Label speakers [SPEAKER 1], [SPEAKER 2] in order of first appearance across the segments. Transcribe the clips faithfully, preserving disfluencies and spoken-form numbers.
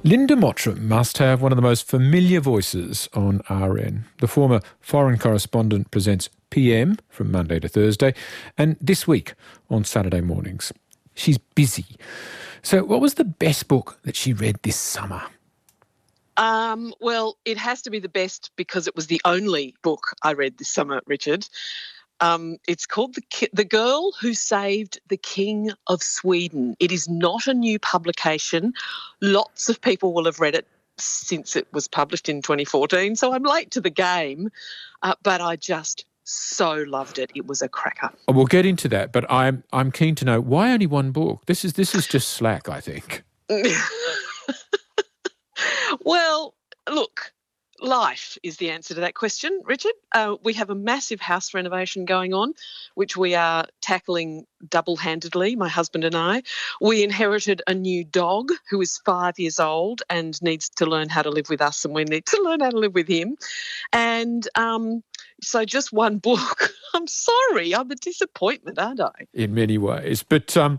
[SPEAKER 1] Linda Mottram must have one of the most familiar voices on R N. The former foreign correspondent presents P M from Monday to Thursday, and This Week on Saturday mornings. She's busy. So what was the best book that she read this summer?
[SPEAKER 2] Um, well, it has to be the best because it was the only book I read this summer, Richard. Um, it's called the, Ki- the Girl Who Saved the King of Sweden. It is not a new publication. Lots of people will have read it since it was published in twenty fourteen, so I'm late to the game, uh, but I just so loved it. It was a cracker.
[SPEAKER 1] Oh, we'll get into that, but I'm I'm keen to know why only one book. This is this is just slack, I think.
[SPEAKER 2] Well, look, life is the answer to that question, Richard. Uh, we have a massive house renovation going on, which we are tackling double-handedly, my husband and I. We inherited a new dog who is five years old and needs to learn how to live with us, and we need to learn how to live with him. And um, so just one book. I'm sorry, I'm a disappointment, aren't I?
[SPEAKER 1] In many ways. But um,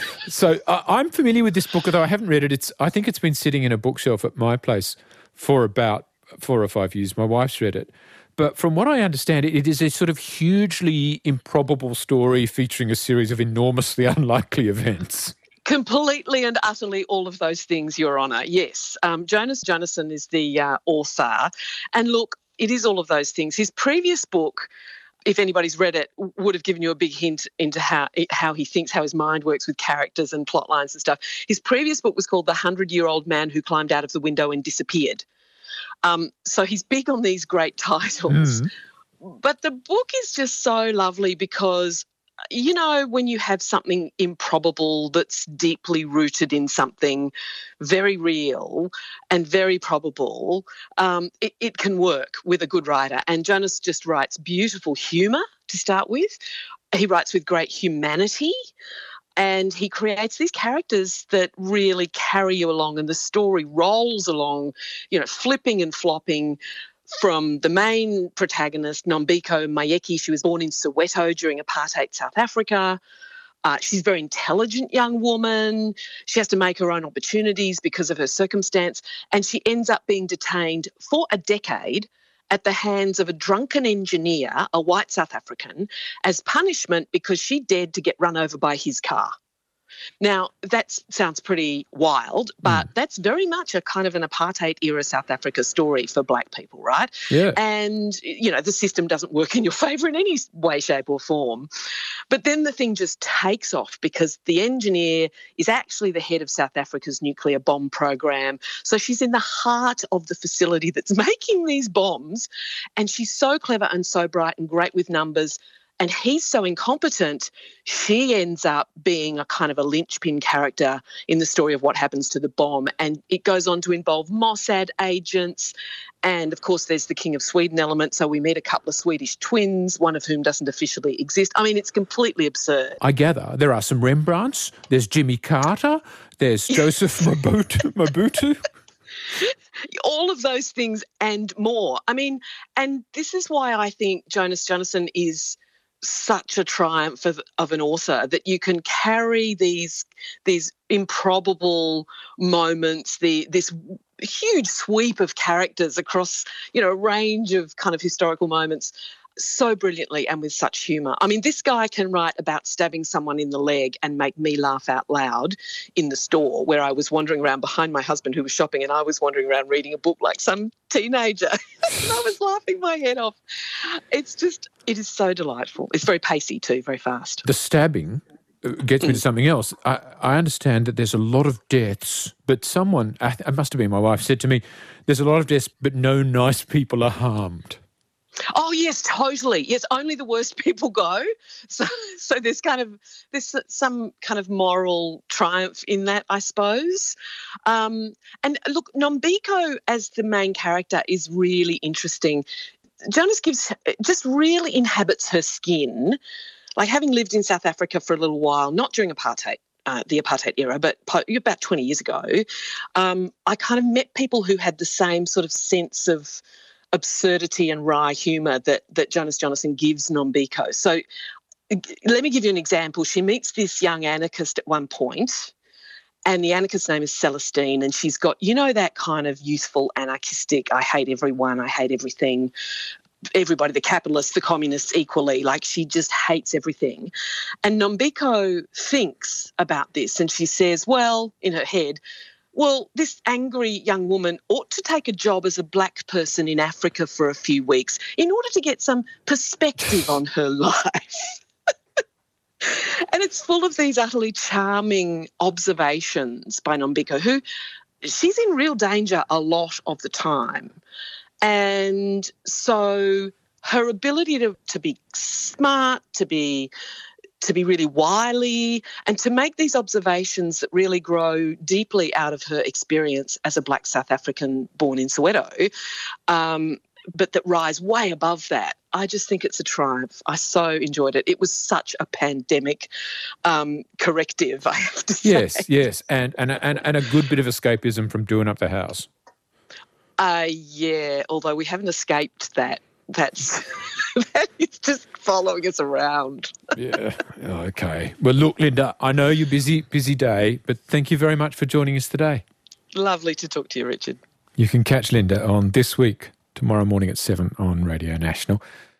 [SPEAKER 1] so uh, I'm familiar with this book, although I haven't read it. It's I think it's been sitting in a bookshelf at my place for about four or five years. My wife's read it. But from what I understand, it, it is a sort of hugely improbable story featuring a series of enormously unlikely events.
[SPEAKER 2] Completely and utterly all of those things, Your Honour, yes. Um, Jonas Jonasson is the uh, author. And look, it is all of those things. His previous book, if anybody's read it, would have given you a big hint into how how he thinks, how his mind works with characters and plot lines and stuff. His previous book was called The Hundred-Year-Old Man Who Climbed Out of the Window and Disappeared. Um, so he's big on these great titles. Mm. But the book is just so lovely because, you know, when you have something improbable that's deeply rooted in something very real and very probable, um, it, it can work with a good writer. And Jonas just writes beautiful humour to start with. He writes with great humanity. And he creates these characters that really carry you along, and the story rolls along, you know, flipping and flopping from the main protagonist, Nombiko Mayeki. She was born in Soweto during apartheid South Africa. Uh, she's a very intelligent young woman. She has to make her own opportunities because of her circumstance, and she ends up being detained for a decade at the hands of a drunken engineer, a white South African, as punishment because she dared to get run over by his car. Now, that sounds pretty wild, but mm. that's very much a kind of an apartheid-era South Africa story for black people, right?
[SPEAKER 1] Yeah.
[SPEAKER 2] And, you know, the system doesn't work in your favour in any way, shape or form. But then the thing just takes off because the engineer is actually the head of South Africa's nuclear bomb program. So she's in the heart of the facility that's making these bombs, and she's so clever and so bright and great with numbers. And he's so incompetent, she ends up being a kind of a linchpin character in the story of what happens to the bomb. And it goes on to involve Mossad agents. And, of course, there's the King of Sweden element. So we meet a couple of Swedish twins, one of whom doesn't officially exist. I mean, it's completely absurd.
[SPEAKER 1] I gather there are some Rembrandts, there's Jimmy Carter, there's Joseph Mobutu. Mobutu.
[SPEAKER 2] All of those things and more. I mean, and this is why I think Jonas Jonasson is such a triumph of, of an author, that you can carry these these improbable moments, the this huge sweep of characters across, you know, a range of kind of historical moments so brilliantly and with such humour. I mean, this guy can write about stabbing someone in the leg and make me laugh out loud in the store where I was wandering around behind my husband who was shopping, and I was wandering around reading a book like some teenager. And I was laughing my head off. It's just, it is so delightful. It's very pacey too, very fast.
[SPEAKER 1] The stabbing gets me to something else. I, I understand that there's a lot of deaths, but someone, it must have been my wife, said to me, there's a lot of deaths, but no nice people are harmed.
[SPEAKER 2] Oh, yes, totally. Yes, only the worst people go. So so there's kind of there's some kind of moral triumph in that, I suppose. Um, and look, Nombiko as the main character is really interesting. Jonas gives just really inhabits her skin. Like, having lived in South Africa for a little while, not during apartheid, Uh, the apartheid era, but po- about twenty years ago, um, I kind of met people who had the same sort of sense of absurdity and wry humour that that Jonas Jonasson gives Nombiko. So let me give you an example. She meets this young anarchist at one point, And the anarchist's name is Celestine, and she's got, you know, that kind of youthful anarchistic, I hate everyone, I hate everything, everybody, the capitalists, the communists equally, like she just hates everything. And Nombiko thinks about this and she says, well, in her head, well, this angry young woman ought to take a job as a black person in Africa for a few weeks in order to get some perspective on her life. And it's full of these utterly charming observations by Nombiko, who she's in real danger a lot of the time. And so her ability to, to be smart, to be to be really wily, and to make these observations that really grow deeply out of her experience as a black South African born in Soweto, um, but that rise way above that. I just think it's a triumph. I so enjoyed it. It was such a pandemic um, corrective, I have to say.
[SPEAKER 1] Yes, yes, and, and, and, and a good bit of escapism from doing up the house.
[SPEAKER 2] Uh, yeah, although we haven't escaped that. That's that is just following us around.
[SPEAKER 1] Yeah, okay. Well, look, Linda, I know you're busy, busy day, but thank you very much for joining us today.
[SPEAKER 2] Lovely to talk to you, Richard.
[SPEAKER 1] You can catch Linda on This Week tomorrow morning at seven on Radio National.